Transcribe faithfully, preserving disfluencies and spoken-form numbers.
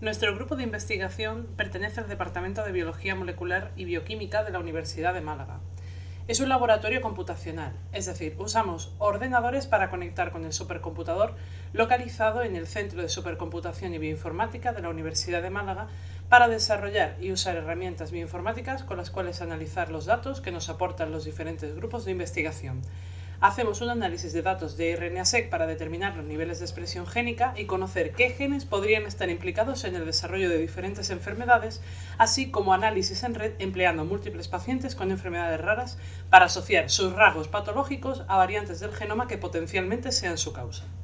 Nuestro grupo de investigación pertenece al Departamento de Biología Molecular y Bioquímica de la Universidad de Málaga. Es un laboratorio computacional, es decir, usamos ordenadores para conectar con el supercomputador localizado en el Centro de Supercomputación y Bioinformática de la Universidad de Málaga para desarrollar y usar herramientas bioinformáticas con las cuales analizar los datos que nos aportan los diferentes grupos de investigación. Hacemos un análisis de datos de R N A-seq para determinar los niveles de expresión génica y conocer qué genes podrían estar implicados en el desarrollo de diferentes enfermedades, así como análisis en red empleando múltiples pacientes con enfermedades raras para asociar sus rasgos patológicos a variantes del genoma que potencialmente sean su causa.